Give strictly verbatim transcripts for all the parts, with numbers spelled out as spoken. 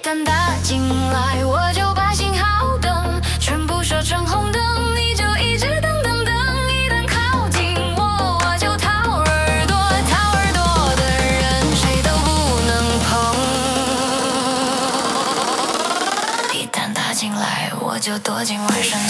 旦打进来，我就把信号灯全部设成红灯，你就一直等等等，一旦靠近我，我就掏耳朵，掏耳朵的人谁都不能碰。一旦打进来，我就躲进卫生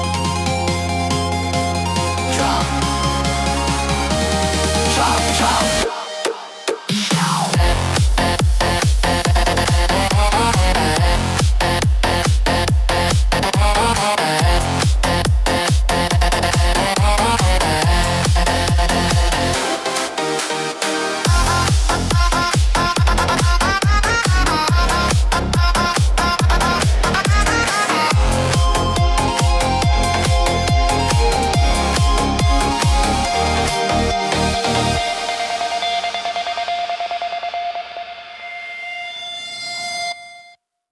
间。Drop